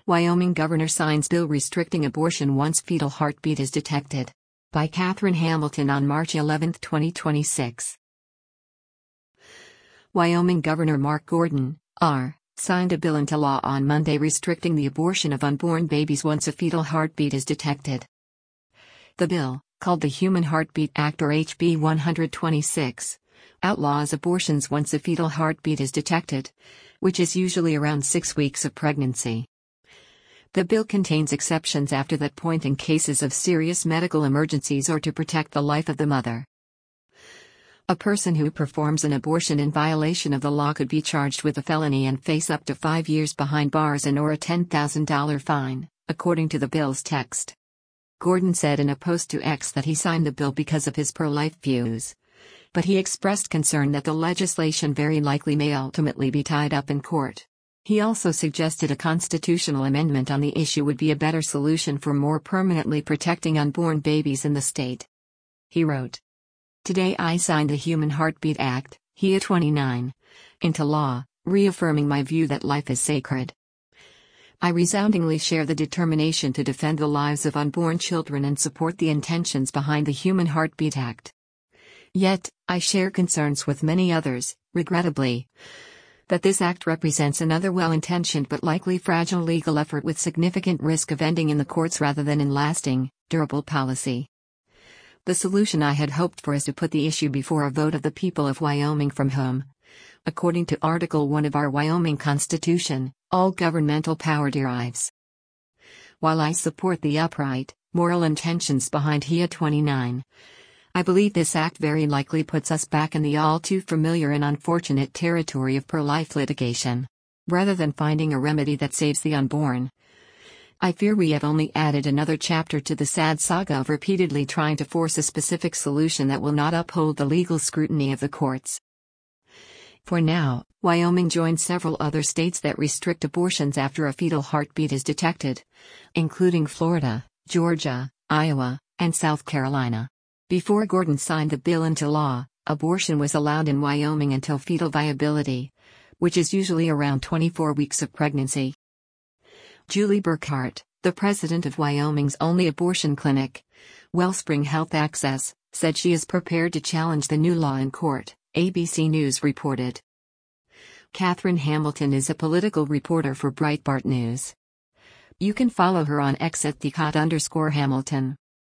Wyoming governor signs bill restricting abortion once fetal heartbeat is detected. By Catherine Hamilton on March 11, 2026. Wyoming Governor Mark Gordon, R., signed a bill into law on Monday restricting the abortion of unborn babies once a fetal heartbeat is detected. The bill, called the Human Heartbeat Act or HB 126, outlaws abortions once a fetal heartbeat is detected, which is usually around 6 weeks of pregnancy. The bill contains exceptions after that point in cases of serious medical emergencies or to protect the life of the mother. A person who performs an abortion in violation of the law could be charged with a felony and face up to 5 years behind bars and/or a $10,000 fine, according to the bill's text. Gordon said in a post to X that he signed the bill because of his pro-life views, but he expressed concern that the legislation very likely may ultimately be tied up in court. He also suggested a constitutional amendment on the issue would be a better solution for more permanently protecting unborn babies in the state. He wrote, "Today I signed the Human Heartbeat Act, HIA 29, into law, reaffirming my view that life is sacred. I resoundingly share the determination to defend the lives of unborn children and support the intentions behind the Human Heartbeat Act. Yet, I share concerns with many others, regrettably, that this act represents another well-intentioned but likely fragile legal effort with significant risk of ending in the courts rather than in lasting, durable policy. The solution I had hoped for is to put the issue before a vote of the people of Wyoming from whom, according to Article 1 of our Wyoming Constitution, all governmental power derives. While I support the upright, moral intentions behind HIA 29, I believe this act very likely puts us back in the all-too-familiar and unfortunate territory of pro-life litigation. Rather than finding a remedy that saves the unborn, I fear we have only added another chapter to the sad saga of repeatedly trying to force a specific solution that will not uphold the legal scrutiny of the courts." For now, Wyoming joined several other states that restrict abortions after a fetal heartbeat is detected, including Florida, Georgia, Iowa, and South Carolina. Before Gordon signed the bill into law, abortion was allowed in Wyoming until fetal viability, which is usually around 24 weeks of pregnancy. Julie Burkhart, the president of Wyoming's only abortion clinic, Wellspring Health Access, said she is prepared to challenge the new law in court, ABC News reported. Catherine Hamilton is a political reporter for Breitbart News. You can follow her on X at @Hamilton.